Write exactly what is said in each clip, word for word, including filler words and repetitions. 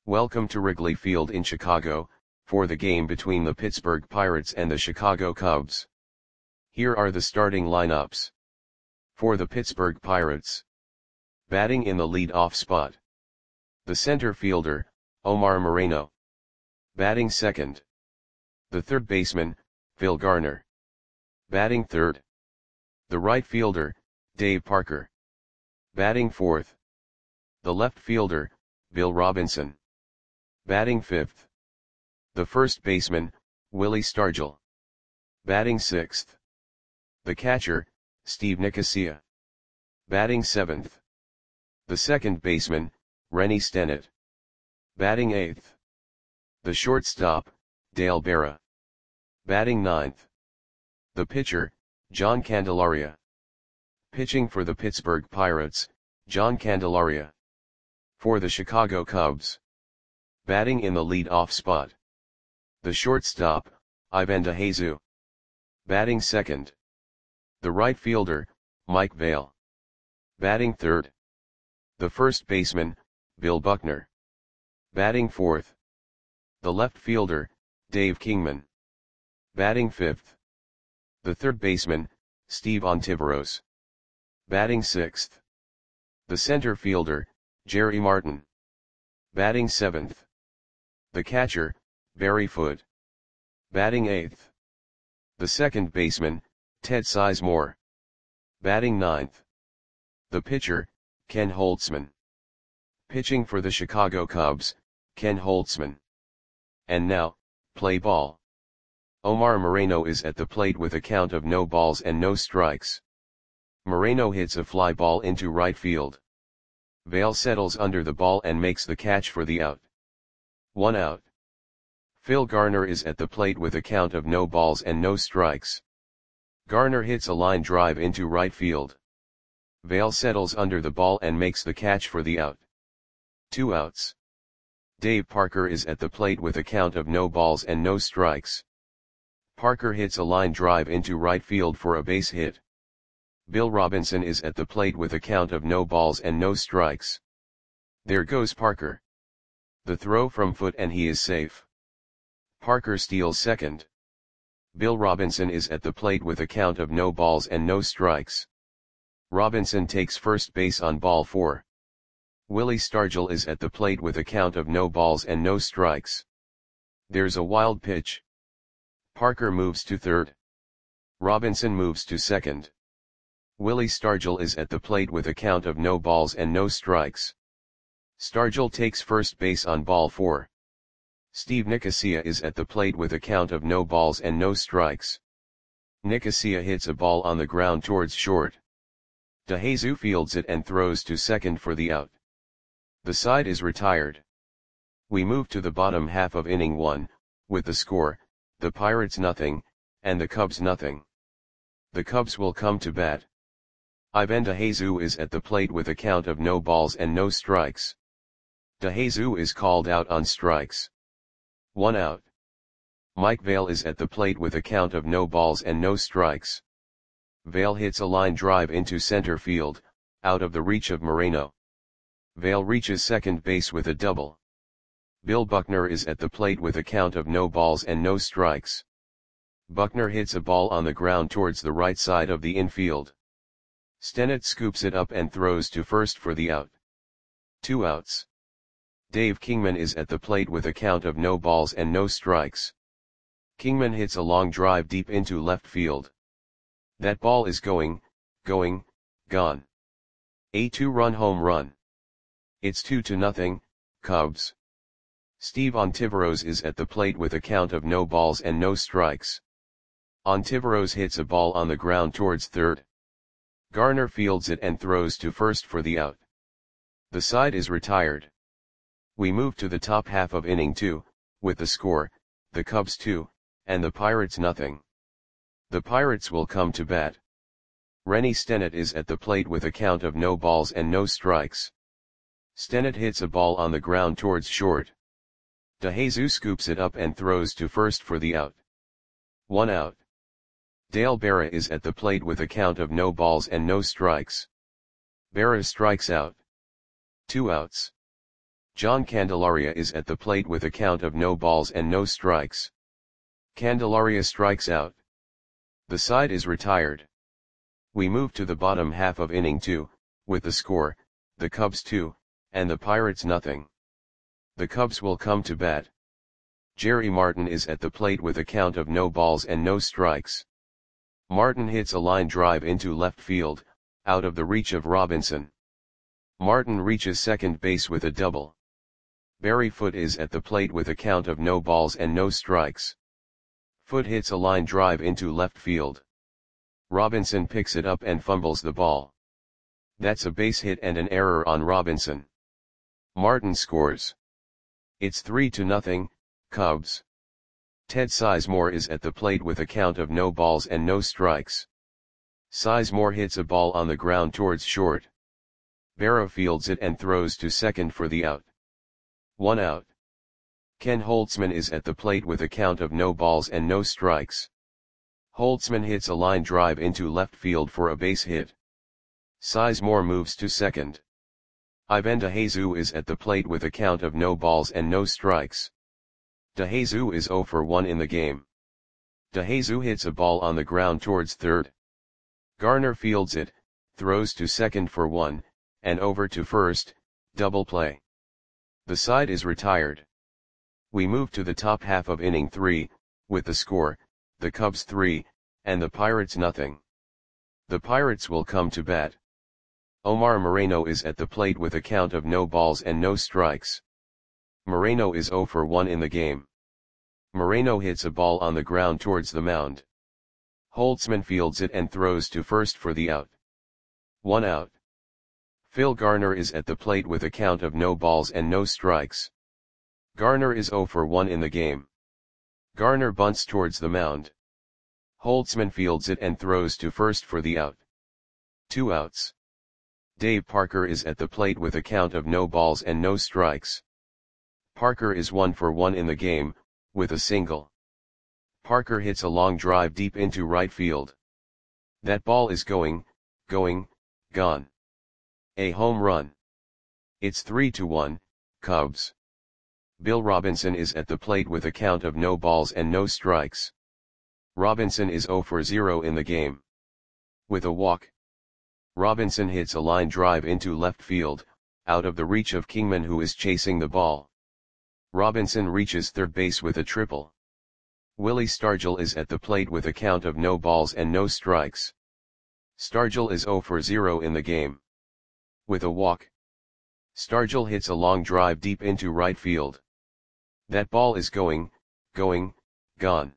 Welcome to Wrigley Field in Chicago, for the game between the Pittsburgh Pirates and the Chicago Cubs. Here are the starting lineups. For the Pittsburgh Pirates. Batting in the lead-off spot. The center fielder, Omar Moreno. Batting second. The third baseman, Phil Garner. Batting third. The right fielder, Dave Parker. Batting fourth. The left fielder, Bill Robinson. Batting fifth. The first baseman, Willie Stargell. Batting sixth. The catcher, Steve Nicosia. Batting seventh. The second baseman, Rennie Stennett. Batting eighth. The shortstop, Dale Berra. Batting ninth. The pitcher, John Candelaria. Pitching for the Pittsburgh Pirates, John Candelaria. For the Chicago Cubs. Batting in the lead-off spot. The shortstop, Ivan DeJesus. Batting second. The right fielder, Mike Vail. Batting third. The first baseman, Bill Buckner. Batting fourth. The left fielder, Dave Kingman. Batting fifth. The third baseman, Steve Ontiveros. Batting sixth. The center fielder, Jerry Martin. Batting seventh. The catcher, Barry Foote. Batting eighth. The second baseman, Ted Sizemore. Batting ninth. The pitcher, Ken Holtzman. Pitching for the Chicago Cubs, Ken Holtzman. And now, play ball. Omar Moreno is at the plate with a count of no balls and no strikes. Moreno hits a fly ball into right field. Vail settles under the ball and makes the catch for the out. One out. Phil Garner is at the plate with a count of no balls and no strikes. Garner hits a line drive into right field. Vail settles under the ball and makes the catch for the out. Two outs. Dave Parker is at the plate with a count of no balls and no strikes. Parker hits a line drive into right field for a base hit. Bill Robinson is at the plate with a count of no balls and no strikes. There goes Parker. The throw from Foote and he is safe. Parker steals second. Bill Robinson is at the plate with a count of no balls and no strikes. Robinson takes first base on ball four. Willie Stargell is at the plate with a count of no balls and no strikes. There's a wild pitch. Parker moves to third. Robinson moves to second. Willie Stargell is at the plate with a count of no balls and no strikes. Stargell takes first base on ball four. Steve Nicosia is at the plate with a count of no balls and no strikes. Nicosia hits a ball on the ground towards short. DeJesus fields it and throws to second for the out. The side is retired. We move to the bottom half of inning one, with the score, the Pirates nothing, and the Cubs nothing. The Cubs will come to bat. Ivan DeJesus is at the plate with a count of no balls and no strikes. DeJesus is called out on strikes. One out. Mike Vail is at the plate with a count of no balls and no strikes. Vail hits a line drive into center field, out of the reach of Moreno. Vail reaches second base with a double. Bill Buckner is at the plate with a count of no balls and no strikes. Buckner hits a ball on the ground towards the right side of the infield. Stennett scoops it up and throws to first for the out. Two outs. Dave Kingman is at the plate with a count of no balls and no strikes. Kingman hits a long drive deep into left field. That ball is going, going, gone. A two-run home run. It's two to nothing, Cubs. Steve Ontiveros is at the plate with a count of no balls and no strikes. Ontiveros hits a ball on the ground towards third. Garner fields it and throws to first for the out. The side is retired. We move to the top half of inning two, with the score, the Cubs two, and the Pirates nothing. The Pirates will come to bat. Rennie Stennett is at the plate with a count of no balls and no strikes. Stennett hits a ball on the ground towards short. DeJesus scoops it up and throws to first for the out. One out. Dale Berra is at the plate with a count of no balls and no strikes. Berra strikes out. Two outs. John Candelaria is at the plate with a count of no balls and no strikes. Candelaria strikes out. The side is retired. We move to the bottom half of inning two, with the score, the Cubs two, and the Pirates nothing. The Cubs will come to bat. Jerry Martin is at the plate with a count of no balls and no strikes. Martin hits a line drive into left field, out of the reach of Robinson. Martin reaches second base with a double. Barry Foote is at the plate with a count of no balls and no strikes. Foote hits a line drive into left field. Robinson picks it up and fumbles the ball. That's a base hit and an error on Robinson. Martin scores. It's three to nothing, Cubs. Ted Sizemore is at the plate with a count of no balls and no strikes. Sizemore hits a ball on the ground towards short. Barrow fields it and throws to second for the out. One out. Ken Holtzman is at the plate with a count of no balls and no strikes. Holtzman hits a line drive into left field for a base hit. Sizemore moves to second. Ivan DeJesus is at the plate with a count of no balls and no strikes. DeJesus is zero for one in the game. DeJesus hits a ball on the ground towards third. Garner fields it, throws to second for one, and over to first, double play. The side is retired. We move to the top half of inning three, with the score, the Cubs three, and the Pirates nothing. The Pirates will come to bat. Omar Moreno is at the plate with a count of no balls and no strikes. Moreno is zero for one in the game. Moreno hits a ball on the ground towards the mound. Holtzman fields it and throws to first for the out. One out. Phil Garner is at the plate with a count of no balls and no strikes. Garner is zero for one in the game. Garner bunts towards the mound. Holtzman fields it and throws to first for the out. Two outs. Dave Parker is at the plate with a count of no balls and no strikes. Parker is one for one in the game, with a single. Parker hits a long drive deep into right field. That ball is going, going, gone. A home run. It's three to one, Cubs. Bill Robinson is at the plate with a count of no balls and no strikes. Robinson is zero for zero in the game. With a walk. Robinson hits a line drive into left field, out of the reach of Kingman who is chasing the ball. Robinson reaches third base with a triple. Willie Stargell is at the plate with a count of no balls and no strikes. Stargell is zero for zero in the game. With a walk. Stargell hits a long drive deep into right field. That ball is going, going, gone.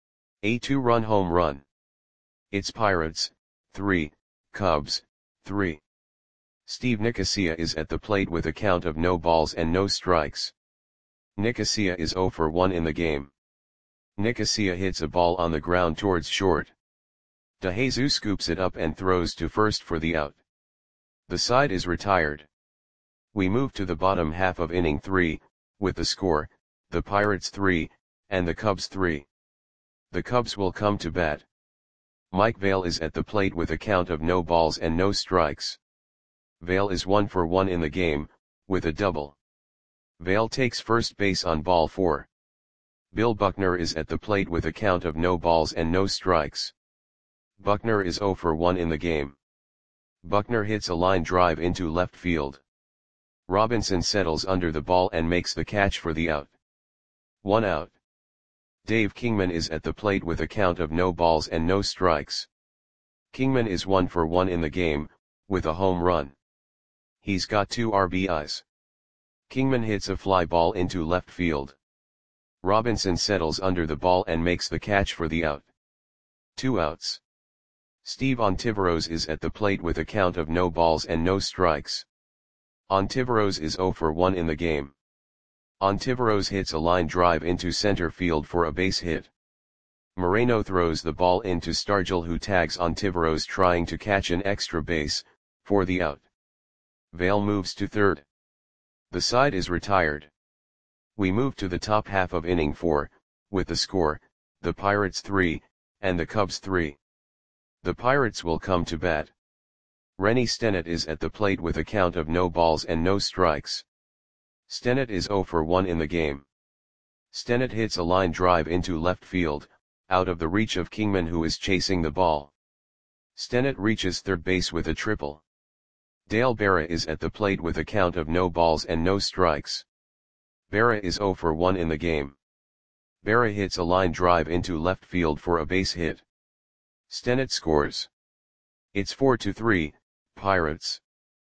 A two-run home run. It's Pirates, three, Cubs, three. Steve Nicosia is at the plate with a count of no balls and no strikes. Nicosia is zero for one in the game. Nicosia hits a ball on the ground towards short. DeJesus scoops it up and throws to first for the out. The side is retired. We move to the bottom half of inning three, with the score, the Pirates three, and the Cubs three. The Cubs will come to bat. Mike Vail is at the plate with a count of no balls and no strikes. Vail is one for one in the game, with a double. Vail takes first base on ball four. Bill Buckner is at the plate with a count of no balls and no strikes. Buckner is zero for one in the game. Buckner hits a line drive into left field. Robinson settles under the ball and makes the catch for the out. One out. Dave Kingman is at the plate with a count of no balls and no strikes. Kingman is one for one in the game, with a home run. He's got two R B Is. Kingman hits a fly ball into left field. Robinson settles under the ball and makes the catch for the out. Two outs. Steve Ontiveros is at the plate with a count of no balls and no strikes. Ontiveros is zero for one in the game. Ontiveros hits a line drive into center field for a base hit. Moreno throws the ball into Stargell who tags Ontiveros trying to catch an extra base, for the out. Vail moves to third. The side is retired. We move to the top half of inning four, with the score, the Pirates three, and the Cubs three. The Pirates will come to bat. Rennie Stennett is at the plate with a count of no balls and no strikes. Stennett is zero for one in the game. Stennett hits a line drive into left field, out of the reach of Kingman, who is chasing the ball. Stennett reaches third base with a triple. Dale Berra is at the plate with a count of no balls and no strikes. Berra is zero for one in the game. Berra hits a line drive into left field for a base hit. Stennett scores. It's four to three, Pirates.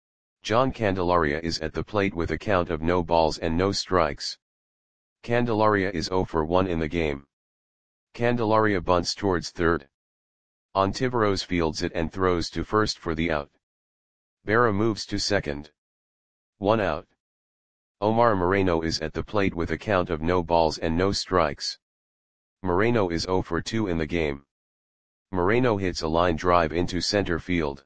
John Candelaria is at the plate with a count of no balls and no strikes. Candelaria is zero for one in the game. Candelaria bunts towards third. Ontiveros fields it and throws to first for the out. Berra moves to second. One out. Omar Moreno is at the plate with a count of no balls and no strikes. Moreno is zero for two in the game. Moreno hits a line drive into center field.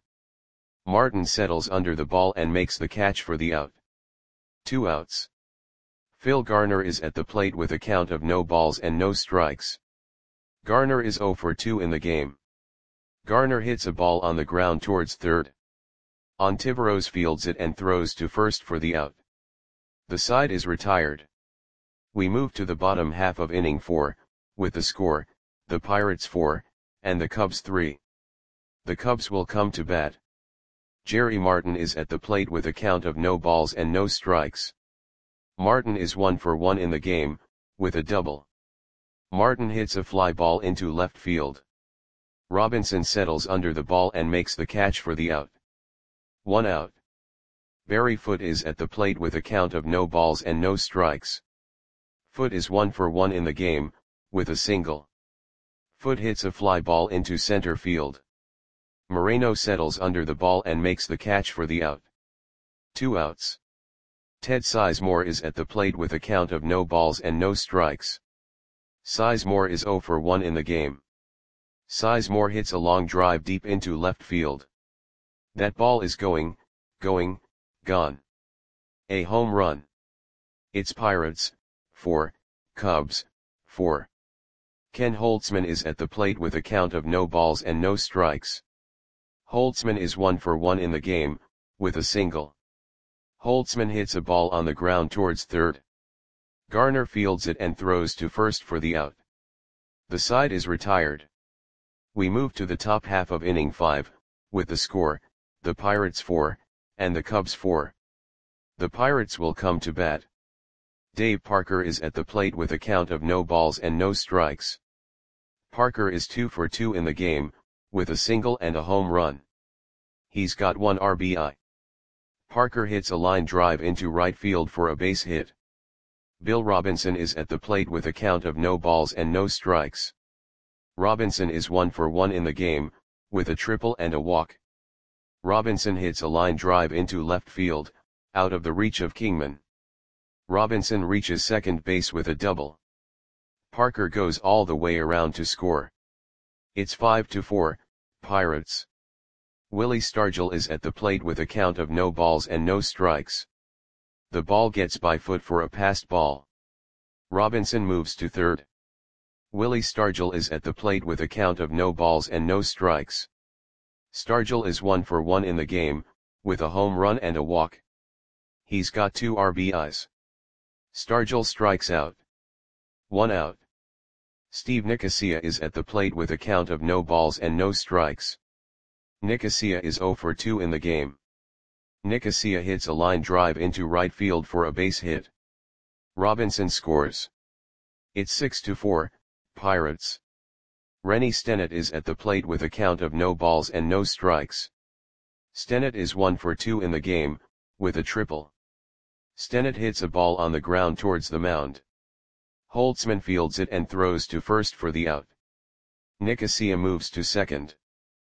Martin settles under the ball and makes the catch for the out. Two outs. Phil Garner is at the plate with a count of no balls and no strikes. Garner is zero for two in the game. Garner hits a ball on the ground towards third. Ontiveros fields it and throws to first for the out. The side is retired. We move to the bottom half of inning four, with the score, the Pirates four, and the Cubs three. The Cubs will come to bat. Jerry Martin is at the plate with a count of no balls and no strikes. Martin is one for one in the game, with a double. Martin hits a fly ball into left field. Robinson settles under the ball and makes the catch for the out. One out. Barry Foote is at the plate with a count of no balls and no strikes. Foote is one for one in the game, with a single. Foote hits a fly ball into center field. Moreno settles under the ball and makes the catch for the out. Two outs. Ted Sizemore is at the plate with a count of no balls and no strikes. Sizemore is zero for one in the game. Sizemore hits a long drive deep into left field. That ball is going, going, gone. A home run. It's Pirates, four, Cubs, four. Ken Holtzman is at the plate with a count of no balls and no strikes. Holtzman is one for one in the game, with a single. Holtzman hits a ball on the ground towards third. Garner fields it and throws to first for the out. The side is retired. We move to the top half of inning five, with the score, the Pirates four, and the Cubs four. The Pirates will come to bat. Dave Parker is at the plate with a count of no balls and no strikes. Parker is two for two in the game, with a single and a home run. He's got one R B I. Parker hits a line drive into right field for a base hit. Bill Robinson is at the plate with a count of no balls and no strikes. Robinson is one for one in the game, with a triple and a walk. Robinson hits a line drive into left field, out of the reach of Kingman. Robinson reaches second base with a double. Parker goes all the way around to score. It's five to four, Pirates. Willie Stargell is at the plate with a count of no balls and no strikes. The ball gets by Foote for a passed ball. Robinson moves to third. Willie Stargell is at the plate with a count of no balls and no strikes. Stargell is one for one in the game, with a home run and a walk. He's got two R B Is. Stargell strikes out. One out. Steve Nicosia is at the plate with a count of no balls and no strikes. Nicosia is zero for two in the game. Nicosia hits a line drive into right field for a base hit. Robinson scores. It's six to four, Pirates. Rennie Stennett is at the plate with a count of no balls and no strikes. Stennett is one for two in the game, with a triple. Stennett hits a ball on the ground towards the mound. Holtzman fields it and throws to first for the out. Nicosia moves to second.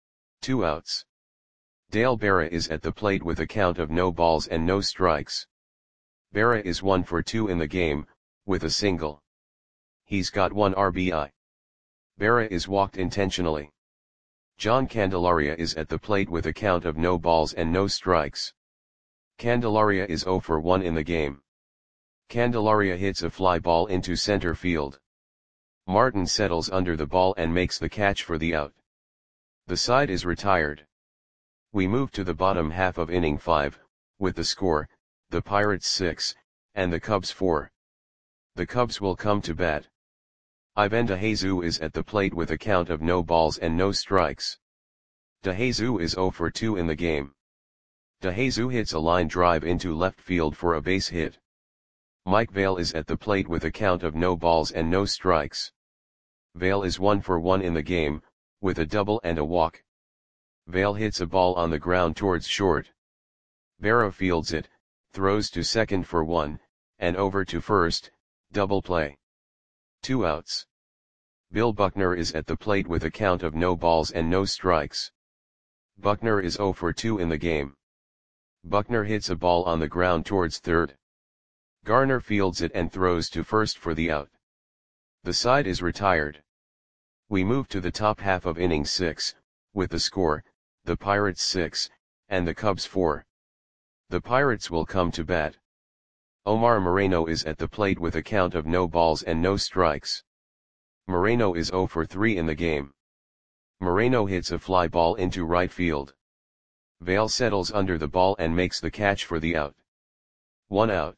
Two outs. Dale Berra is at the plate with a count of no balls and no strikes. Berra is one for two in the game, with a single. He's got one R B I. Berra is walked intentionally. John Candelaria is at the plate with a count of no balls and no strikes. Candelaria is zero for one in the game. Candelaria hits a fly ball into center field. Martin settles under the ball and makes the catch for the out. The side is retired. We move to the bottom half of inning five, with the score, the Pirates six, and the Cubs four. The Cubs will come to bat. Ivan DeJesus is at the plate with a count of no balls and no strikes. DeJesus is zero for two in the game. DeJesus hits a line drive into left field for a base hit. Mike Vail is at the plate with a count of no balls and no strikes. Vail is one for one in the game, with a double and a walk. Vail hits a ball on the ground towards short. Berra fields it, throws to second for one, and over to first, double play. Two outs. Bill Buckner is at the plate with a count of no balls and no strikes. Buckner is zero for two in the game. Buckner hits a ball on the ground towards third. Garner fields it and throws to first for the out. The side is retired. We move to the top half of inning six, with the score, the Pirates six, and the Cubs four. The Pirates will come to bat. Omar Moreno is at the plate with a count of no balls and no strikes. Moreno is zero for three in the game. Moreno hits a fly ball into right field. Vail settles under the ball and makes the catch for the out. One out.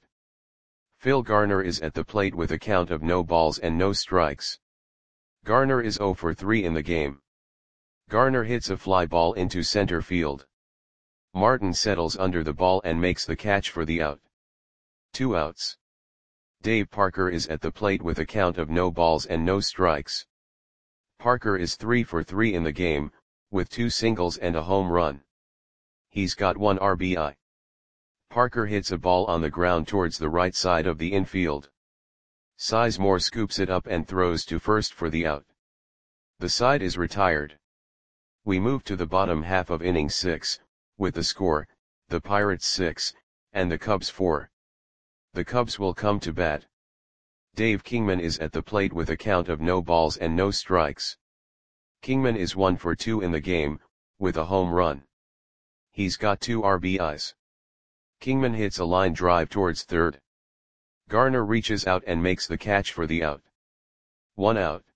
Phil Garner is at the plate with a count of no balls and no strikes. Garner is zero for three in the game. Garner hits a fly ball into center field. Martin settles under the ball and makes the catch for the out. Two outs. Dave Parker is at the plate with a count of no balls and no strikes. Parker is three for three in the game, with two singles and a home run. He's got one R B I. Parker hits a ball on the ground towards the right side of the infield. Sizemore scoops it up and throws to first for the out. The side is retired. We move to the bottom half of inning six, with the score, the Pirates six, and the Cubs four. The Cubs will come to bat. Dave Kingman is at the plate with a count of no balls and no strikes. Kingman is one for two in the game, with a home run. He's got two R B Is. Kingman hits a line drive towards third. Garner reaches out and makes the catch for the out. One out.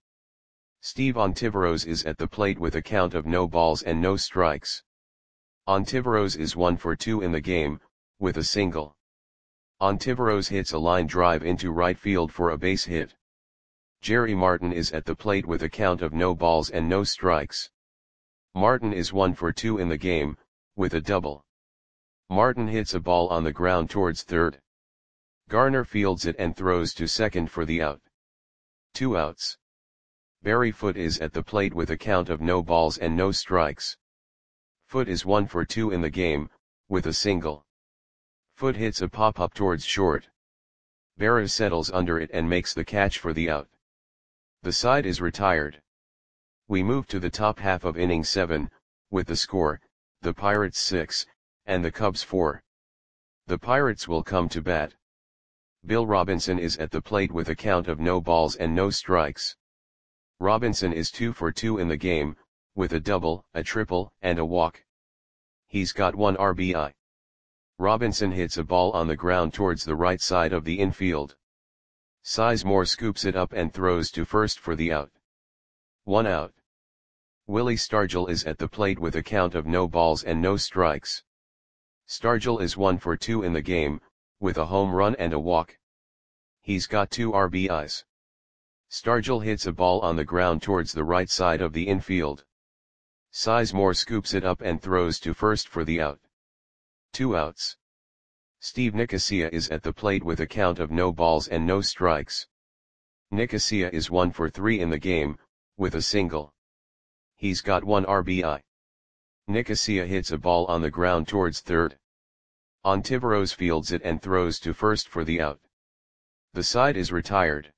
Steve Ontiveros is at the plate with a count of no balls and no strikes. Ontiveros is one for two in the game, with a single. Ontiveros hits a line drive into right field for a base hit. Jerry Martin is at the plate with a count of no balls and no strikes. Martin is one for two in the game, with a double. Martin hits a ball on the ground towards third. Garner fields it and throws to second for the out. Two outs. Barry Foote is at the plate with a count of no balls and no strikes. Foote is one for two in the game, with a single. Foote hits a pop-up towards short. Berra settles under it and makes the catch for the out. The side is retired. We move to the top half of inning seven, with the score, the Pirates six, and the Cubs four. The Pirates will come to bat. Bill Robinson is at the plate with a count of no balls and no strikes. Robinson is two for two in the game, with a double, a triple, and a walk. He's got one R B I. Robinson hits a ball on the ground towards the right side of the infield. Sizemore scoops it up and throws to first for the out. One out. Willie Stargell is at the plate with a count of no balls and no strikes. Stargell is one for two in the game, with a home run and a walk. He's got two R B Is. Stargell hits a ball on the ground towards the right side of the infield. Sizemore scoops it up and throws to first for the out. Two outs. Steve Nicosia is at the plate with a count of no balls and no strikes. Nicosia is one for three in the game, with a single. He's got one R B I. Nicosia hits a ball on the ground towards third. Ontiveros fields it and throws to first for the out. The side is retired.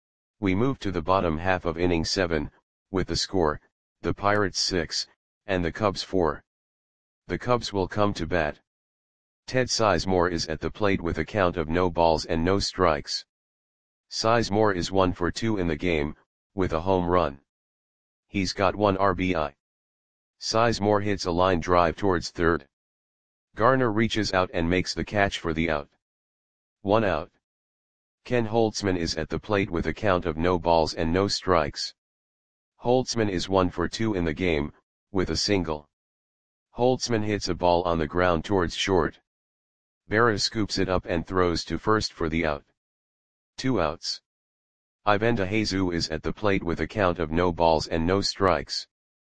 We move to the bottom half of inning seven, with the score, the Pirates six, and the Cubs four. The Cubs will come to bat. Ted Sizemore is at the plate with a count of no balls and no strikes. Sizemore is one for two in the game, with a home run. He's got one R B I. Sizemore hits a line drive towards third. Garner reaches out and makes the catch for the out. One out. Ken Holtzman is at the plate with a count of no balls and no strikes. Holtzman is one for two in the game, with a single. Holtzman hits a ball on the ground towards short. Berra scoops it up and throws to first for the out. Two outs. Ivan De Jesus is at the plate with a count of no balls and no strikes.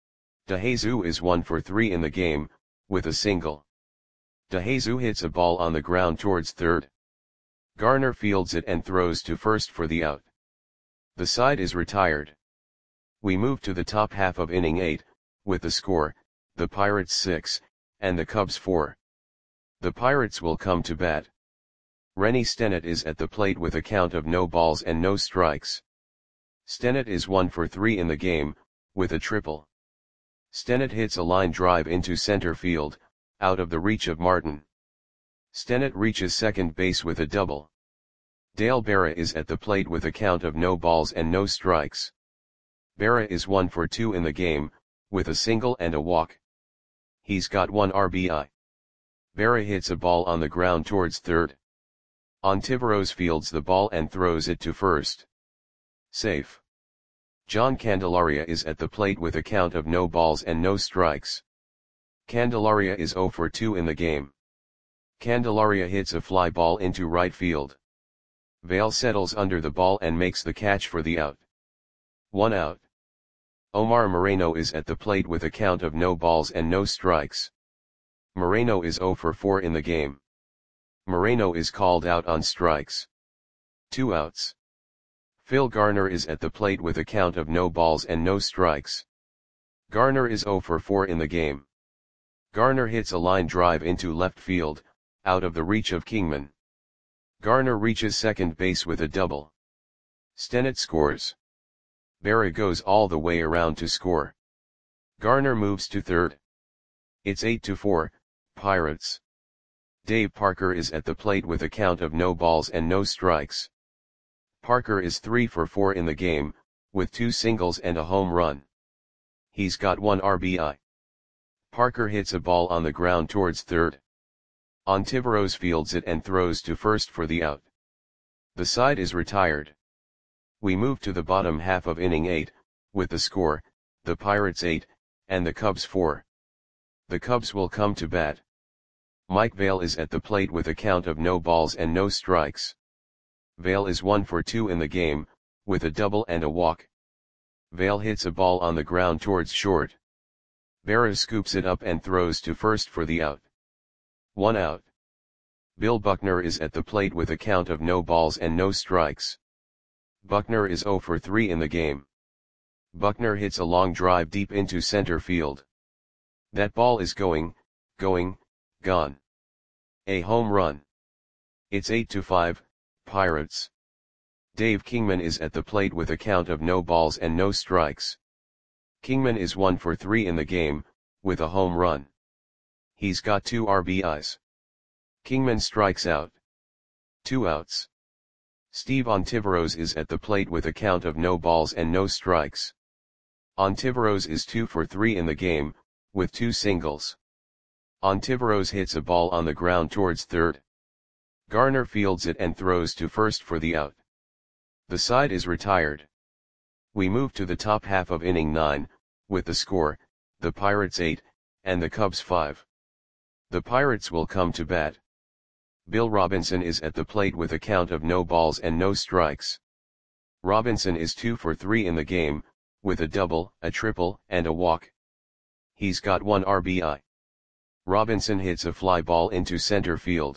De Jesus is one for three in the game, with a single. De Jesus hits a ball on the ground towards third. Garner fields it and throws to first for the out. The side is retired. We move to the top half of inning eight, with the score, the Pirates six, and the Cubs four. The Pirates will come to bat. Rennie Stennett is at the plate with a count of no balls and no strikes. Stennett is one for three in the game, with a triple. Stennett hits a line drive into center field, out of the reach of Martin. Stennett reaches second base with a double. Dale Berra is at the plate with a count of no balls and no strikes. Berra is one for two in the game, with a single and a walk. He's got one R B I. Berra hits a ball on the ground towards third. Ontiveros fields the ball and throws it to first. Safe. John Candelaria is at the plate with a count of no balls and no strikes. Candelaria is zero for two in the game. Candelaria hits a fly ball into right field. Vail settles under the ball and makes the catch for the out. One out. Omar Moreno is at the plate with a count of no balls and no strikes. Moreno is zero for four in the game. Moreno is called out on strikes. Two outs. Phil Garner is at the plate with a count of no balls and no strikes. Garner is zero for four in the game. Garner hits a line drive into left field, out of the reach of Kingman. Garner reaches second base with a double. Stennett scores. Berra goes all the way around to score. Garner moves to third. It's eight to four, Pirates. Dave Parker is at the plate with a count of no balls and no strikes. Parker is three for four in the game, with two singles and a home run. He's got one R B I. Parker hits a ball on the ground towards third. Ontiveros fields it and throws to first for the out. The side is retired. We move to the bottom half of inning eight, with the score, the Pirates eight, and the Cubs four. The Cubs will come to bat. Mike Vail is at the plate with a count of no balls and no strikes. Vail is one for two in the game, with a double and a walk. Vail hits a ball on the ground towards short. Berra scoops it up and throws to first for the out. One out. Bill Buckner is at the plate with a count of no balls and no strikes. Buckner is zero for three in the game. Buckner hits a long drive deep into center field. That ball is going, going, gone. A home run. It's eight to five, Pirates. Dave Kingman is at the plate with a count of no balls and no strikes. Kingman is one for three in the game, with a home run. He's got two R B Is. Kingman strikes out. Two outs. Steve Ontiveros is at the plate with a count of no balls and no strikes. Ontiveros is two for three in the game, with two singles. Ontiveros hits a ball on the ground towards third. Garner fields it and throws to first for the out. The side is retired. We move to the top half of inning nine, with the score, the Pirates eight, and the Cubs five. The Pirates will come to bat. Bill Robinson is at the plate with a count of no balls and no strikes. Robinson is two for three in the game, with a double, a triple, and a walk. He's got one R B I. Robinson hits a fly ball into center field.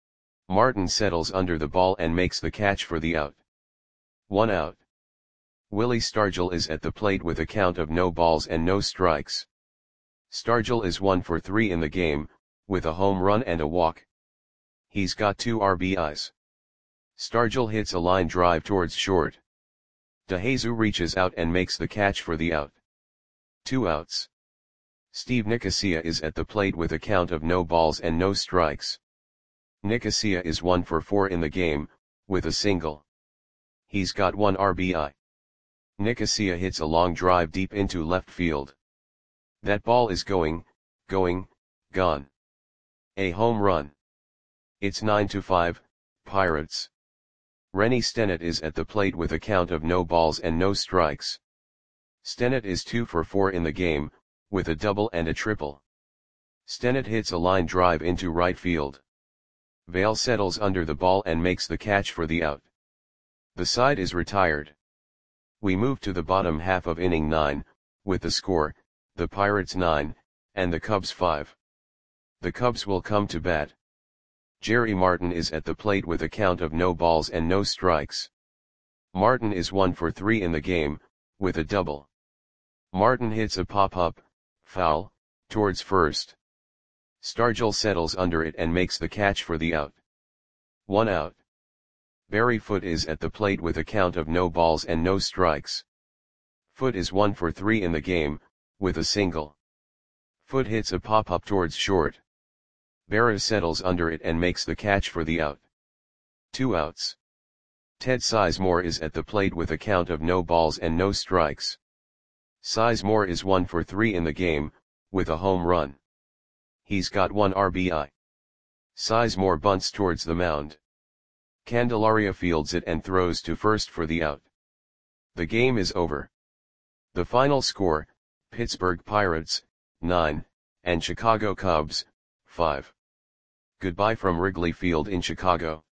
Martin settles under the ball and makes the catch for the out. One out. Willie Stargell is at the plate with a count of no balls and no strikes. Stargell is one for three in the game, with a home run and a walk. He's got two R B Is. Stargell hits a line drive towards short. De Jesus reaches out and makes the catch for the out. Two outs. Steve Nicosia is at the plate with a count of no balls and no strikes. Nicosia is one for four in the game, with a single. He's got one R B I. Nicosia hits a long drive deep into left field. That ball is going, going, gone. A home run. It's nine to five, Pirates. Rennie Stennett is at the plate with a count of no balls and no strikes. Stennett is two for four in the game, with a double and a triple. Stennett hits a line drive into right field. Vail settles under the ball and makes the catch for the out. The side is retired. We move to the bottom half of inning nine, with the score, the Pirates nine, and the Cubs five. The Cubs will come to bat. Jerry Martin is at the plate with a count of no balls and no strikes. Martin is one for three in the game, with a double. Martin hits a pop-up, foul, towards first. Stargell settles under it and makes the catch for the out. One out. Barry Foote is at the plate with a count of no balls and no strikes. Foote is one for three in the game, with a single. Foote hits a pop-up towards short. Berra settles under it and makes the catch for the out. Two outs. Ted Sizemore is at the plate with a count of no balls and no strikes. Sizemore is one for three in the game, with a home run. He's got one R B I. Sizemore bunts towards the mound. Candelaria fields it and throws to first for the out. The game is over. The final score, Pittsburgh Pirates, nine, and Chicago Cubs, five. Goodbye from Wrigley Field in Chicago.